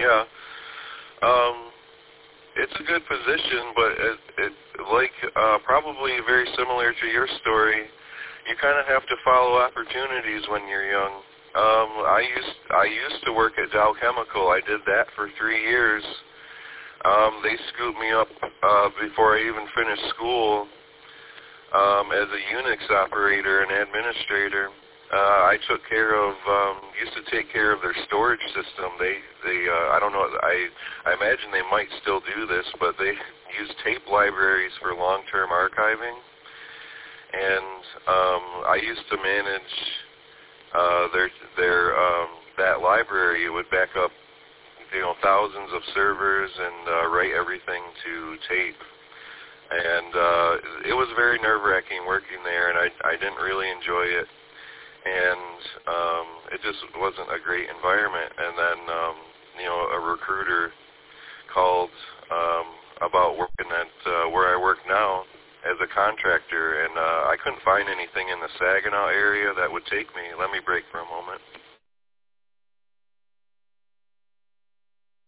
Yeah. It's a good position, but probably very similar to your story. You kind of have to follow opportunities when you're young. I used to work at Dow Chemical. I did that for 3 years. They scooped me up before I even finished school as a Unix operator and administrator. I took care of, used to take care of their storage system. I don't know, I imagine they might still do this, but they use tape libraries for long-term archiving. And I used to manage that library. It would back up, thousands of servers and write everything to tape. And it was very nerve-wracking working there, and I didn't really enjoy it. And it just wasn't a great environment. And then, a recruiter called about working at where I work now as a contractor, and I couldn't find anything in the Saginaw area that would take me. Let me break for a moment.